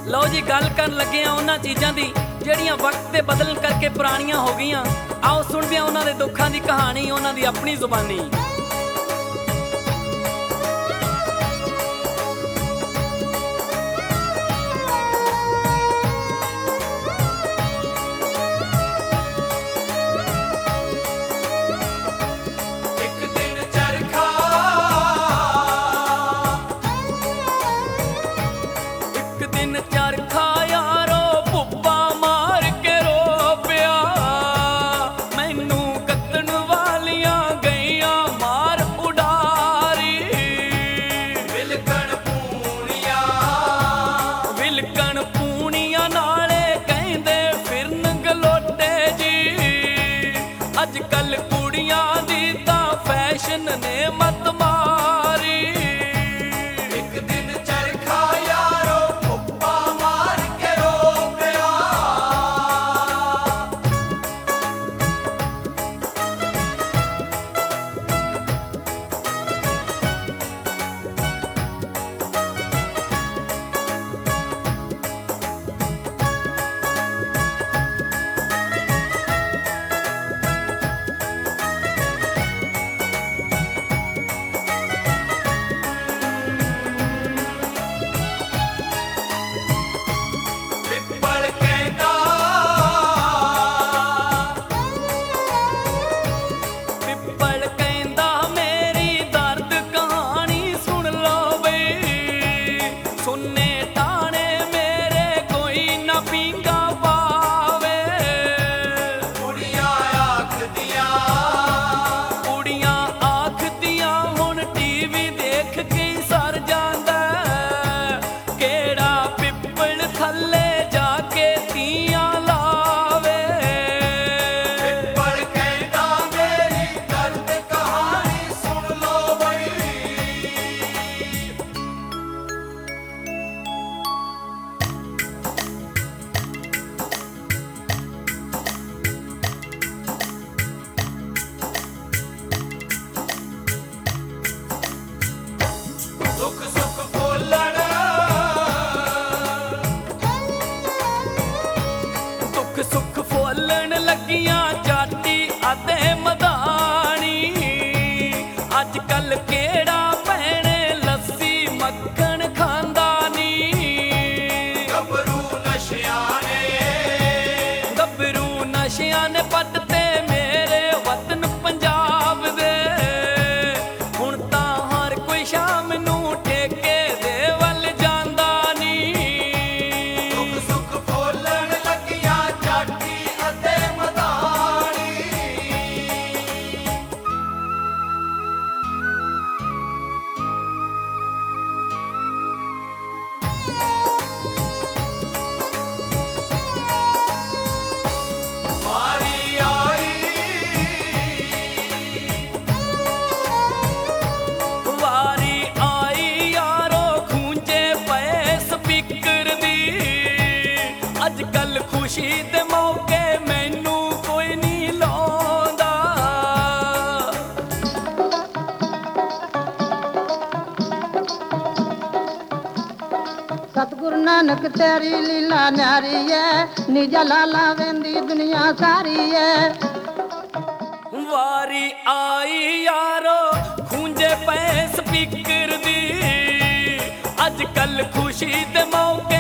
ਲਓ ਜੀ, ਗੱਲ ਕਰਨ ਲੱਗੇ ਆ ਉਹਨਾਂ ਚੀਜ਼ਾਂ ਦੀ ਜਿਹੜੀਆਂ ਵਕਤ ਦੇ ਬਦਲਣ ਕਰਕੇ ਪੁਰਾਣੀਆਂ ਹੋ ਗਈਆਂ। ਆਓ ਸੁਣਦੇ ਆ ਉਹਨਾਂ ਦੇ ਦੁੱਖਾਂ ਦੀ ਕਹਾਣੀ, ਉਹਨਾਂ ਦੀ ਆਪਣੀ ਜ਼ੁਬਾਨੀ। ਅੱਜ ਕੱਲ ਕੁੜੀਆਂ ਦੀ ਤਾਂ ਫੈਸ਼ਨ ਨੇ ਮਤ ਮਾਰੀ। ਇੱਕ ਦਿਨ ਚਰਖਾ ਯਾਰੋ ਭੁੱਪਾ ਮਾਰ ਕੇ ਰੋ ਪਿਆ। ਸੁੱਖ ਫੋਲਣ ਲੱਗੀਆਂ ਜਾਤੀ ਅਤੇ ਮਦਾਨੀ। ਅੱਜ ਕੱਲ ਕਿਹੜਾ ਭੈਣੇ ਲੱਸੀ ਮੱਖਣ ਖਾਂਦਾ ਨੀ। ਗੱਭਰੂ ਨਸ਼ਿਆਂ ਨੇ ਪੱਟ ਤੇ ਮੇਰੇ ਵਤਨ ਪੰਜਾਬ ਦੇ। ਹੁਣ ਤਾਂ ਹਰ ਕੋਈ ਸ਼ਾਮ ਨੂੰ ਠੇਕੇ ਦੇ ਵੱਲ ਜਾਂਦਾ ਨੀ। ਸੁੱਖ ਫੋਲਣ ਲੱਗੀਆਂ ਜਾਤੀ ਅਤੇ ਮਦਾਨੀ। ਅੱਜ ਕੱਲ ਖੁਸ਼ੀ ਦੇ ਮੌਕੇ ਮੈਨੂੰ ਕੋਈ ਨਹੀਂ ਲਾਉਂਦਾ। ਸਤਿਗੁਰੂ ਨਾਨਕ ਤੇਰੀ ਲੀਲਾ ਨਿਆਰੀ ਐ, ਨਿਜਾ ਲਾਲਾ ਵੇਂਦੀ ਦੁਨੀਆ ਸਾਰੀ ਐ। ਵਾਰੀ ਆਈ ਯਾਰੋ ਖੂੰਜੇ ਪਏ ਸਪੀਕਰ ਦੀ। ਅੱਜ ਕੱਲ ਖੁਸ਼ੀ ਦੇ ਮੌਕੇ